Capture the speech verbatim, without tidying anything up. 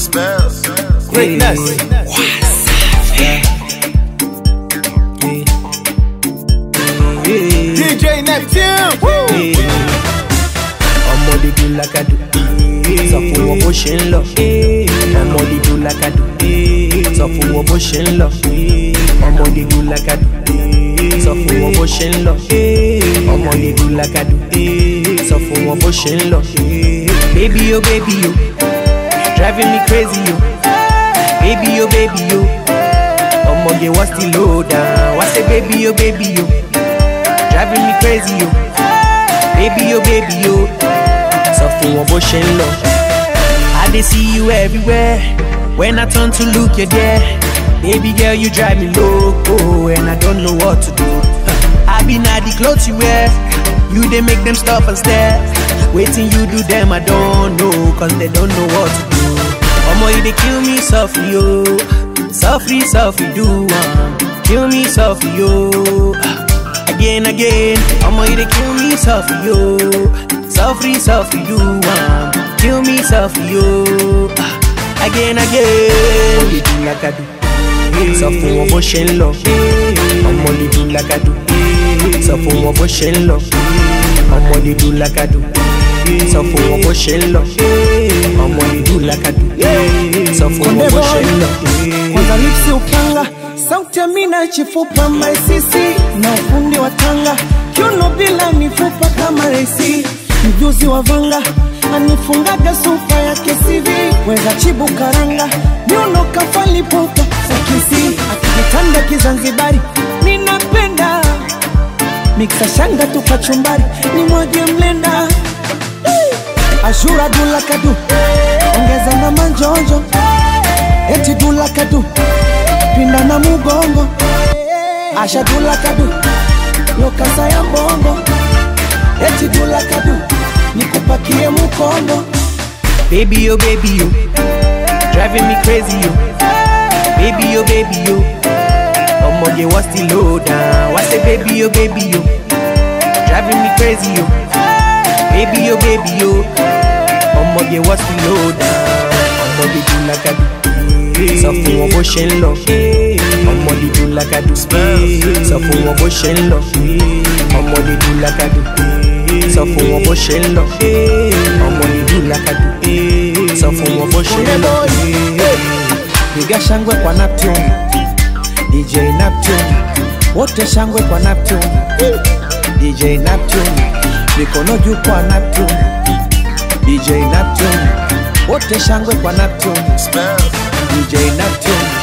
Greatness. D J Neptune. Ọmọdé do like I do. Sọ fún wọn bó ṣe ń lọ. Ọmọdé do like I do. Sọ fún wọn bó ṣe ń lọ. Ọmọdé do like I do. Sọ fún wọn bó ṣe ń lọ. Ọmọdé do like I do. Sọ fún wọn bó ṣe ń lọ. Baby oh baby oh, driving me crazy yo. Baby oh baby oh, ọmọdé what's the low down? What's the baby oh baby oh, driving me crazy yo. Baby oh baby oh, sọ fún wọn bó ṣe ń lọ. I dey see you everywhere. When I turn to look, you're there. Baby girl, you drive me loco, and I don't know what to do. I be not the clothes you wear. You they make them stop and stare. Waiting you do them, I don't know, cause they don't know what to do. Omo, you they kill me softly, yo. Softly, softly, do um. Kill me softly, yo. Again, again. Omo, you they kill me softly, yo. Softly, softly, do um. Kill me softly, yo. Again, again. You do like I do. Sọ fún wọn bó ṣe ń lọ. Ọmọdé do like I do. Sọ fún wọn bó ṣe ń lọ. Ọmọdé do like I do. Sọ fún wọn bó ṣe ń lọ. Ọmọdé do like I do. Sọ fún wọn bó ṣe ń lọ. Kwanza lipsi upanga, sauti ya mina chifupa maisisi na ufundi wa tanga, kiuno bila mifupa kama resi, mjuzi wa vanga anifungaga supa ya kesivi, weza chibu karanga miuno kafali pupa sakisi, akitanda kizanzibari ninapenda, miksa shanga tukachumbari ni mwage mlenda. Ashura dula kadu, ongeza na manjonjo, eti dula kadu, pinda na mugongo. Asha dula kadu, lokasa ya bongo, eti dula kadu, nikupakie mukongo. Baby oh baby oh, driving me crazy yo. Baby oh baby oh, ọmọdé what's the low down? What's the baby oh baby oh, driving me crazy yo. Baby oh baby oh, ọmọdé what's the low down? Ọmọdé do like I do. Sọ fún wọn bó ṣe ń lọ. Ọmọdé do like I do. Sọ fún wọn bó ṣe ń lọ. Ọmọdé do like I do. Sọ fún wọn bó ṣe ń lọ. Ọmọdé do like I do. Sọ fún wọn bó ṣe ń lọ. Piga shangwe kwa Neptune, D J Neptune, wote shangwe kwa Neptune, D J Neptune, mikono juu kwa Neptune, D J Neptune, wote shangwe kwa Neptune, D J Neptune.